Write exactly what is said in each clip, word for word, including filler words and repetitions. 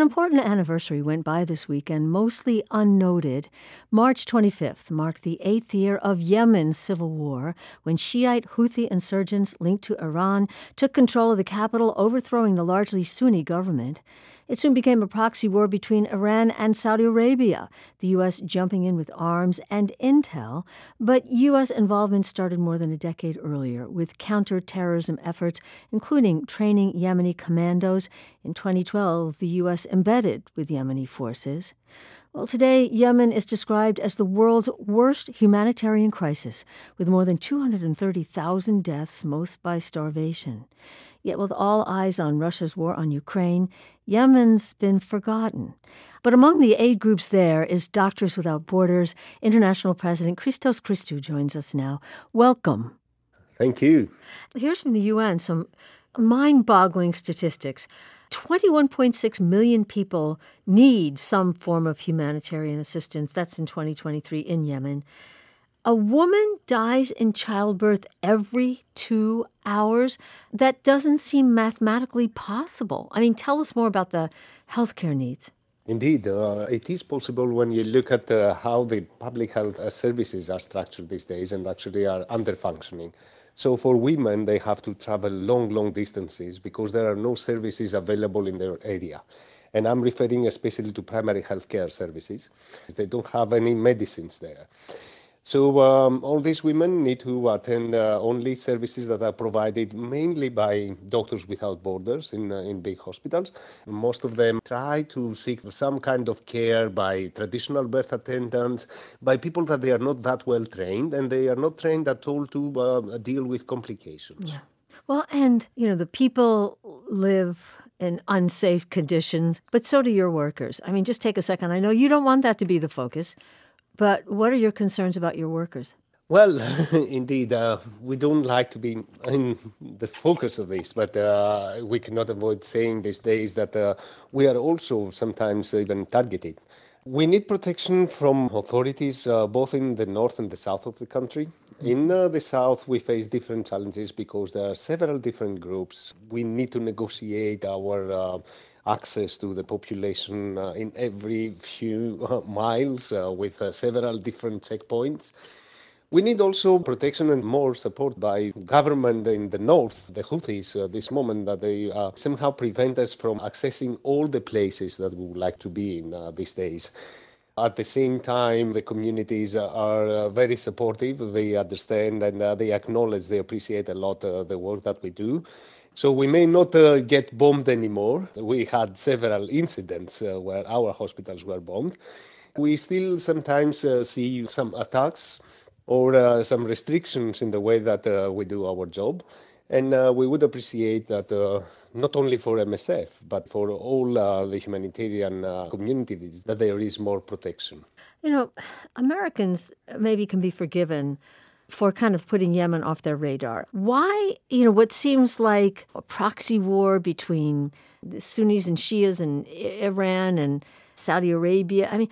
important anniversary went by this weekend, mostly unnoted. March twenty-fifth marked the eighth year of Yemen's civil war, when Shiite Houthi insurgents linked to Iran took control of the capital, overthrowing the largely Sunni government. It soon became a proxy war between Iran and Saudi Arabia, the U S jumping in with arms and intel. But U S involvement started more than a decade earlier with counterterrorism efforts, including training Yemeni commandos. In twenty twelve, the U S embedded with Yemeni forces. Well, today, Yemen is described as the world's worst humanitarian crisis, with more than two hundred thirty thousand deaths, most by starvation. Yet with all eyes on Russia's war on Ukraine, Yemen's been forgotten. But among the aid groups there is Doctors Without Borders. International President Christos Christou joins us now. Welcome. Thank you. Here's from the U N some mind-boggling statistics. twenty-one point six million people need some form of humanitarian assistance. That's in twenty twenty-three in Yemen. A woman dies in childbirth every two hours. That doesn't seem mathematically possible. I mean, tell us more about the healthcare needs. Indeed, uh, it is possible when you look at uh, how the public health uh, services are structured these days and actually are under-functioning. So for women, they have to travel long, long distances because there are no services available in their area. And I'm referring especially to primary healthcare services. They don't have any medicines there. So um, all these women need to attend uh, only services that are provided mainly by Doctors Without Borders in, uh, in big hospitals. Most of them try to seek some kind of care by traditional birth attendants, by people that they are not that well trained, and they are not trained at all to uh, deal with complications. Yeah. Well, and, you know, the people live in unsafe conditions, but so do your workers. I mean, just take a second. I know you don't want that to be the focus. But what are your concerns about your workers? Well, indeed, uh, we don't like to be in the focus of this, but uh, we cannot avoid saying these days that uh, we are also sometimes even targeted. We need protection from authorities uh, both in the north and the south of the country. In uh, the south, we face different challenges because there are several different groups. We need to negotiate our uh, access to the population uh, in every few uh, miles uh, with uh, several different checkpoints. We need also protection and more support by government in the north, the Houthis, uh, this moment that they uh, somehow prevent us from accessing all the places that we would like to be in uh, these days. At the same time, the communities are uh, very supportive. They understand and uh, they acknowledge, they appreciate a lot uh, the work that we do. So we may not uh, get bombed anymore. We had several incidents uh, where our hospitals were bombed. We still sometimes uh, see some attacks or uh, some restrictions in the way that uh, we do our job. And uh, we would appreciate that uh, not only for M S F, but for all uh, the humanitarian uh, communities, that there is more protection. You know, Americans maybe can be forgiven for kind of putting Yemen off their radar. Why, you know, what seems like a proxy war between the Sunnis and Shias and Iran and Saudi Arabia, I mean,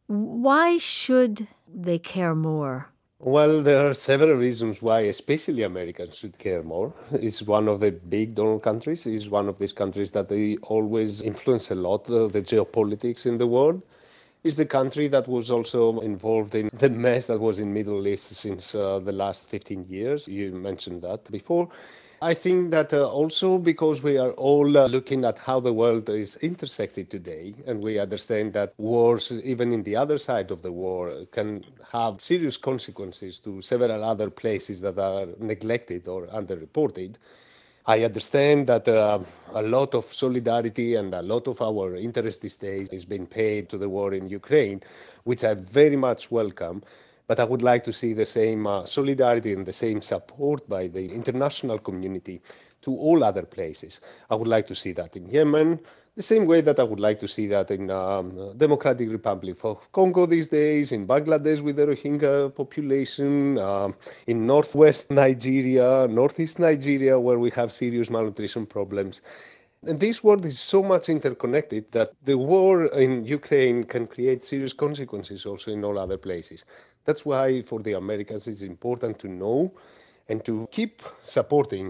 why should they care more? Well, there are several reasons why, especially Americans, should care more. It's one of the big donor countries. It's one of these countries that they always influence a lot uh, the geopolitics in the world. It's the country that was also involved in the mess that was in Middle East since uh, the last fifteen years. You mentioned that before. I think that uh, also because we are all uh, looking at how the world is intersected today, and we understand that wars, even in the other side of the war, can have serious consequences to several other places that are neglected or underreported. I understand that uh, a lot of solidarity and a lot of our interest these days is being paid to the war in Ukraine, which I very much welcome. But I would like to see the same uh, solidarity and the same support by the international community to all other places. I would like to see that in Yemen, the same way that I would like to see that in um, Democratic Republic of Congo these days, in Bangladesh with the Rohingya population, uh, in northwest Nigeria, northeast Nigeria, where we have serious malnutrition problems. And this world is so much interconnected that the war in Ukraine can create serious consequences also in all other places. That's why for the Americans it's important to know and to keep supporting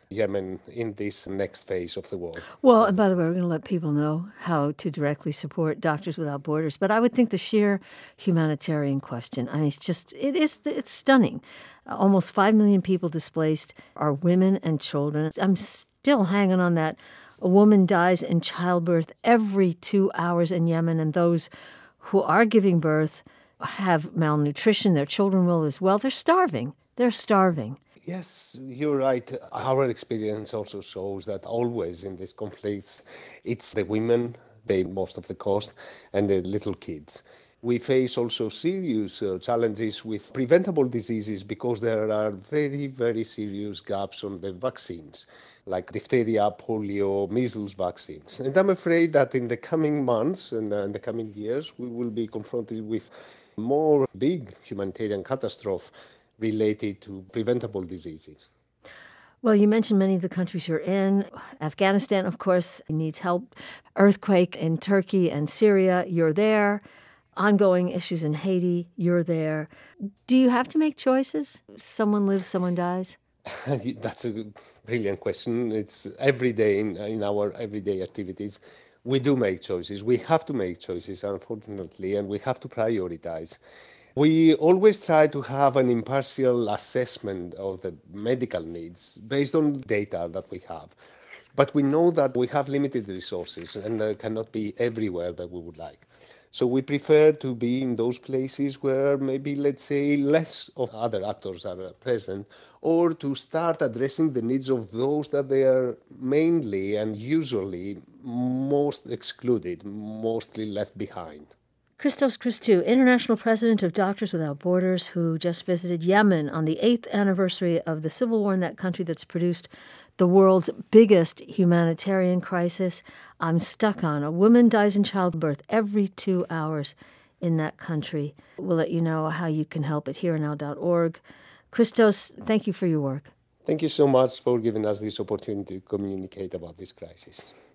Yemen in this next phase of the war. Well, and by the way, we're going to let people know how to directly support Doctors Without Borders. But I would think the sheer humanitarian question, I mean, it's just, it is, it's stunning. Almost five million people displaced are women and children. I'm still hanging on that. A woman dies in childbirth every two hours in Yemen, and those who are giving birth have malnutrition. Their children will as well. They're starving. They're starving. Yes, you're right. Our experience also shows that always in these conflicts, it's the women pay most of the cost and the little kids. We face also serious uh, challenges with preventable diseases because there are very, very serious gaps on the vaccines, like diphtheria, polio, measles vaccines. And I'm afraid that in the coming months and uh, in the coming years, we will be confronted with more big humanitarian catastrophe related to preventable diseases. Well, you mentioned many of the countries you're in. Afghanistan, of course, needs help. Earthquake in Turkey and Syria, you're there. Ongoing issues in Haiti, you're there. Do you have to make choices? Someone lives, someone dies? That's a brilliant question. It's every day in, in our everyday activities. We do make choices. We have to make choices, unfortunately, and we have to prioritize. We always try to have an impartial assessment of the medical needs based on data that we have. But we know that we have limited resources and uh, cannot be everywhere that we would like. So we prefer to be in those places where maybe, let's say, less of other actors are present, or to start addressing the needs of those that they are mainly and usually most excluded, mostly left behind. Christos Christou, International President of Doctors Without Borders, who just visited Yemen on the eighth anniversary of the civil war in that country that's produced the world's biggest humanitarian crisis. I'm stuck on. A woman dies in childbirth every two hours in that country. We'll let you know how you can help at here now dot org. Christos, thank you for your work. Thank you so much for giving us this opportunity to communicate about this crisis.